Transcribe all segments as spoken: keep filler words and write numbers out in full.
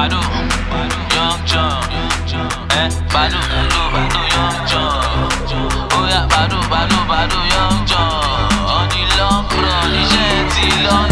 Badu, Young John, eh, Badu, Badu, Badu, Young John. Oh yeah, Badu, Badu, Badu, Young John. On the long run, iṣẹ́ ti long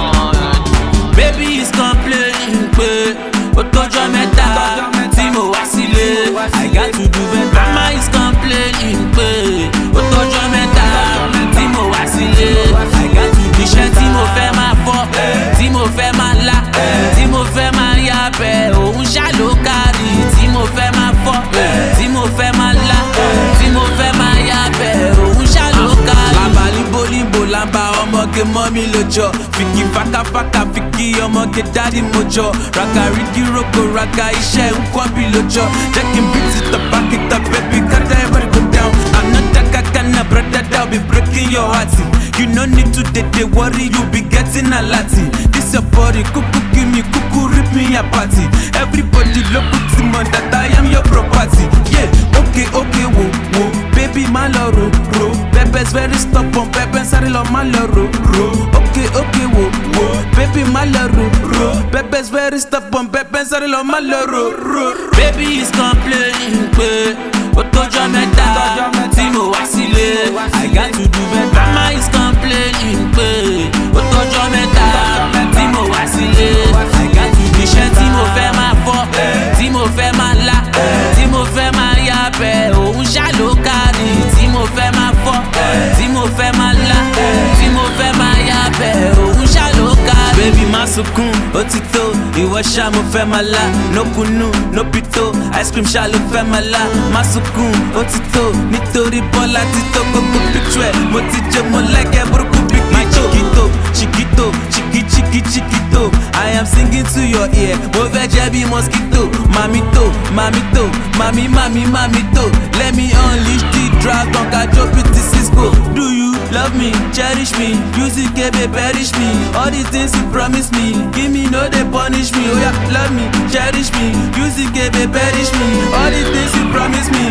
gone. Baby is complaining pé ó tọ́jọ́ mẹ́ta tí mo wá sílé. I got to do better. Mama is complaining pé ó tọ́jọ́ mẹ́ta tí mo wá sílé. I got to do iṣẹ́ tí mo fẹ́ máa fọ́, tí mo fẹ́ máa lá, tí mo fẹ́ máa yá bẹ́ẹ̀ òun ṣá ló kárí. Tí mo fẹ́ máa fọ́, tí mo fẹ́ máa lá, tí mo fẹ́ máa yá bẹ́ẹ̀ òun ṣá ló kárí. Làbà líbo líbo làbà ọmọge mọ́ mi lójọ́. Fìkì fàkàfàkà fìkì ọmọge dádì mojọ́. Raka ríkì roko raka iṣẹ́ nǹkan bí lójọ́. Jẹ́ kí n beat it up, back it up, baby, kata everybody go down. I'm not that kakana, brother, that be breaking your heart. You no need to dey dey worry, you be getting a lati. This your body, kuku give me, kuku rip me a party. Everybody look to me that I am your property. Yeah, okay, okay, whoa, whoa, baby, my loro, ro. Pepe's very stubborn, Pepe sorry, love my loro, ro. Okay, okay, whoa, whoa, baby, my loro, ro. Pepe's very stubborn, Pepe sorry, love my loro, ro. Baby is complaining, pé ó tọ́jọ́ mẹ́ta tí mo wá sílé. I got to do better. Mama is complaining pé ó tọ́jọ́ mẹ́ta tí mo wá sílé. I got to do iṣẹ́ tí mo fẹ́ máa fọ́, tí mo fẹ́ máa lá, tí mo fẹ́ máa yá bẹ́ẹ̀ òun ṣá ló kárí. Tí mo fẹ́ máa fọ́, tí mo fẹ́ máa lá, tí mo fẹ́ máa yá bẹ́ẹ̀ òun ṣá ló kárí. Baby má sunkún, ó ti tó, ìwọ ṣá mo fẹ́ máa lá. No kunu, no pito, ice cream ṣá ló fẹ́ máa lá. Má sunkún, ó ti tó, nítorí Bọ́lá ti tó gbogbo picture ẹ̀. Mo ti jẹ́ mo lẹ́gẹ̀ẹ́ burúkú bí my chiquito, chiquito, chiqui chiqui chiquito. I am singing to your ear, mo fẹ́ jẹ́ bí mosquito. Mamito, mamito, mami mami mamito. Let me unleash the dragon, kajo pretty Cisco. Do you love me, cherish me, music ebe perish me. All the things you promise me, give me no dey punish me. Oh yeah, love me, cherish me, music ebe perish me. All the things you promise me,